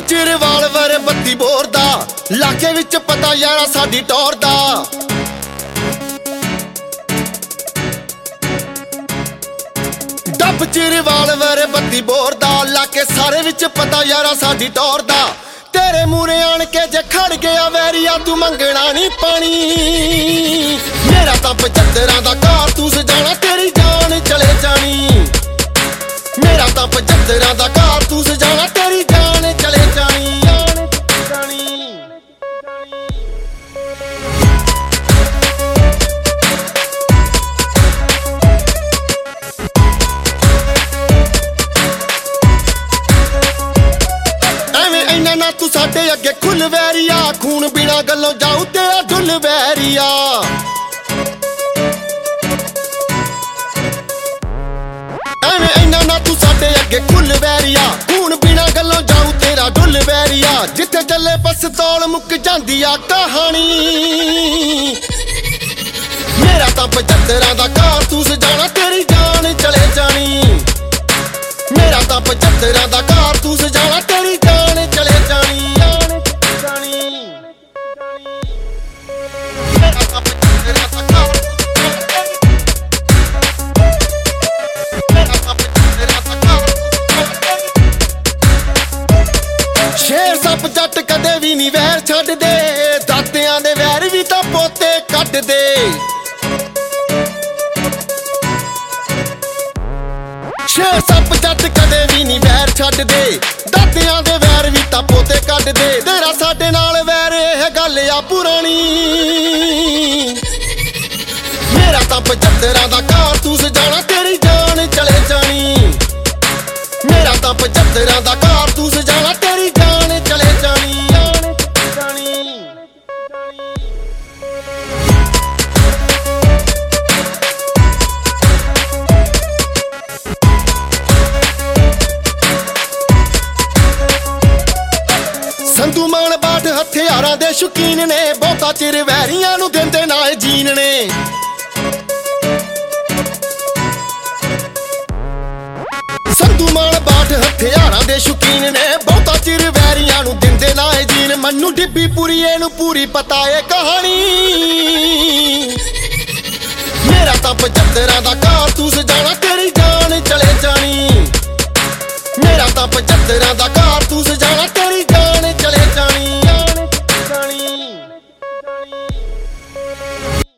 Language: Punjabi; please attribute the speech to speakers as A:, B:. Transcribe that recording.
A: ਚ ਰਿਵਾਲਵਰ 32 ਬੋਰ ਦਾ, ਇਲਾਕੇ ਵਿੱਚ ਪਤਾ ਯਾਰਾ ਸਾਡੀ ਟੌਰ ਦਾ। ਡੱਬ ਚ ਰਿਵਾਲਵਰ 32 ਬੋਰ ਦਾ, ਇਲਾਕੇ ਸਾਰੇ ਵਿੱਚ ਪਤਾ ਯਾਰਾ ਸਾਡੀ ਟੌਰ ਦਾ। ਤੇਰੇ ਮੂਰੇ ਆਣ ਕੇ ਜੇ ਖੜ ਗਿਆ ਵੈਰੀਆ ਤੂੰ ਮੰਗਣਾ ਨਹੀਂ ਪਾਣੀ। ਮੇਰਾ ਤਾਂ 75 ਦਾ ਕਾਰਤੂਸ ਜਾਣਾ ਤੇਰੀ ਜਾਨ ਚਲੇ ਜਾਣੀ। ਮੇਰਾ ਤਾਂ 75 ਦਾ ਕਾਰਤੂਸ ਜਾਣਾ ਤੇਰੀ ਜਾਨ ਚਲੇ ਜਾਣੀ। ਐਵੇਂ ਇੰਨਾ ਨਾ ਤੂੰ ਸਾਡੇ ਅੱਗੇ ਖੁੱਲ ਵੈਰੀਆ, ਖੂਨ ਬਿਨਾ ਗੱਲੋਂ ਜਾਊ ਤੇਰਾ ਡੁੱਲ ਵੈਰੀਆ। ਐਵੇਂ ਇੰਨਾ ਨਾ ਤੂੰ ਸਾਡੇ ਅੱਗੇ ਖੁੱਲ ਵੈਰੀਆ, ਖੂਨ ਬਿਨਾ ਗੱਲੋਂ ਜਾਊ ਤੇਰਾ ਡੁੱਲ ਵੈਰੀਆ। ਜਿੱਥੇ ਚੱਲੇ ਪਿਸਤੌਲ ਮੁੱਕ ਜਾਂਦੀ ਆ ਕਹਾਣੀ। ਮੇਰਾ ਤਾਂ 75 ਦਾ ਕਾਰਤੂਸ ਜਾਣਾ ਤੇਰੀ ਜਾਨ ਚਲੇ ਜਾਣੀ। ਮੇਰਾ ਤਾਂ 75 ਦਾ ਕਾਰਤੂਸ ਜਾਣਾ ਤੇਰੀ ਜਾਨ ਚਲੇ ਜਾਣੀ। ਮੇਰਾ ਤਾਂ 75 ਦਾ ਕਾਰਤੂਸ ਸ਼ੇਰ ਸੱਪ ਜੱਟ ਕਦੇ ਵੀ ਨਹੀਂ ਵੈਰ ਛੱਡਦੇ, ਦਾਤਿਆਂ ਦੇ ਵੈਰ ਵੀ ਤਾਂ ਪੋਤੇ ਕੱਢਦੇ। ਸ਼ੇਰ ਸੱਪ ਜੱਟ ਕਦੇ ਵੀ ਨਹੀਂ ਵੈਰ ਛੱਡਦੇ, ਦਾਤਿਆਂ ਦੇ ਵੈਰ ਵੀ ਤਾਂ ਪੋਤੇ ਕੱਢਦੇ। ਤੇਰਾ ਸਾਡੇ ਨਾਲ ਵੈਰ ਇਹ ਗੱਲ ਆ ਪੁਰਾਣੀ। ਮੇਰਾ ਤਾਂ 75 ਦਾ ਕਾਰਤੂਸ ਜਾਣਾ ਤੇਰੀ ਜਾਨ ਚਲੇ ਜਾਣੀ। ਮੇਰਾ ਤਾਂ 75 ਦਾ ਕਾਰਤੂਸ ਜਾਣਾ ਤੇਰੀ ਜਾਨ ਚਲੇ ਜਾਣੀ। ਸੰਧੂ ਮਾਨ ਬਾਠ ਹਥਿਆਰਾਂ ਦੇ ਸ਼ੌਕੀਨ ਨੇ, ਬਹੁਤਾ ਚਿਰ ਵੈਰੀਆਂ ਨੂੰ ਦਿੰਦੇ ਨਾ ਜੀਣ ਨੇ। ਸੰਧੂ ਮਾਨ ਬਾਠ ਹਥਿਆਰਾਂ ਦੇ ਸ਼ੌਕੀਨ ਨੇ, ਬਹੁਤਾ ਚਿਰ ਵੈਰੀਆਂ ਨੂੰ ਦਿੰਦੇ ਨਾ ਜੀਣ। ਮੈਨੂੰ ਡਿੱਬੀ ਪੁਰੀਏ ਨੂੰ ਪੂਰੀ ਪਤਾ ਏ ਕਹਾਣੀ। ਮੇਰਾ ਤਾਂ 75 ਦਾ ਕਾਰਤੂਸ ਜਾਣਾ ਤੇਰੀ ਜਾਨ ਚਲੇ ਜਾਣੀ। ਮੇਰਾ ਤਾਂ 75 ਦਾ ਕਾਰਤੂਸ ਜਾਣਾ